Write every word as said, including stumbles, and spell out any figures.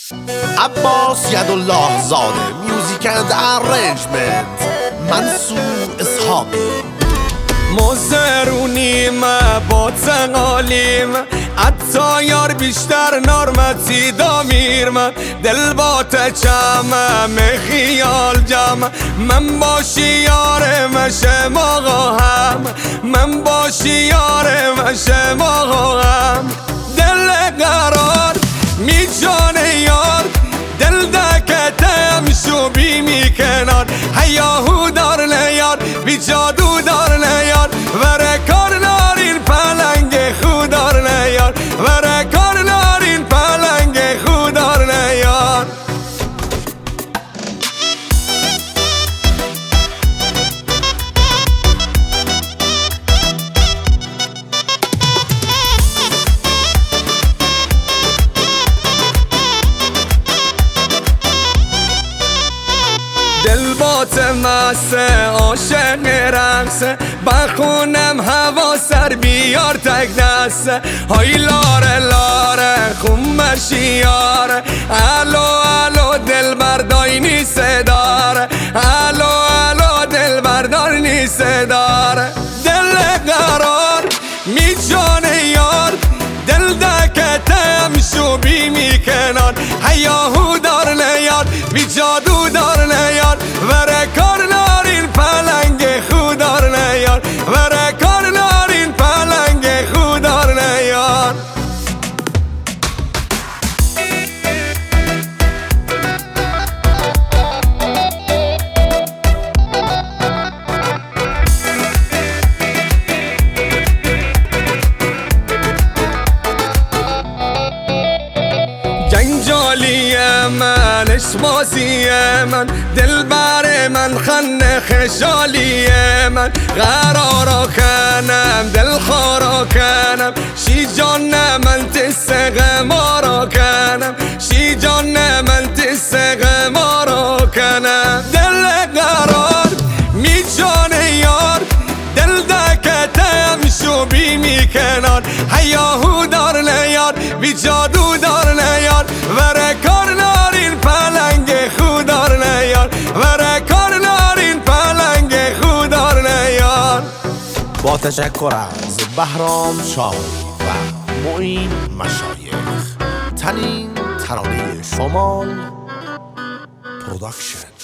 عباس یدالله زاده، میوزیک اند ارنجمنت منصور اصحابی. مزرونیم با تقالیم حتی یار بیشتر نارمتی دامیر دل با تچم خیال جم من باشی یار مشم آقا هم من باشی یار مشم آقا هم دل قرار می جان یار دل دکتم شو بی می کنار هیاهو دار نیار بی جادو دار نیار وره کار نارین پلنگ خودار نیار وره کار نارین پلنگ خودار نیار. دل بات مسته عاشق رقصه بخونم هوا سر بیار تک دسته های لاره لاره خمشی یاره الو الو دل بردای نیسته داره الو الو دل بردار نیسته داره دل قرار می جان یار دل دکتم شو بی می کنار هیاهو دار نیار بی جادو دار نیار وره کار نارین پلنگ خودار نیار وره کار نارین پلنگ خودار نیار. جنجالی من اشمازی من دل بر من خنه خشالی من قرارا کنم دل خارا کنم شی جان من تسق مارا کنم شی جان من تسق مارا کنم دل قرار می جان یار دل دکتم شو بی می کنار هیاهو دار نیار بی جادو دار نیار وره کار نارین پلنگ خودار نیار وره کار نارین پلنگ خودار نیار. با تشکر از بهرام شاهی و معین مشایخ، تنین ترانه شمال پروداکشن.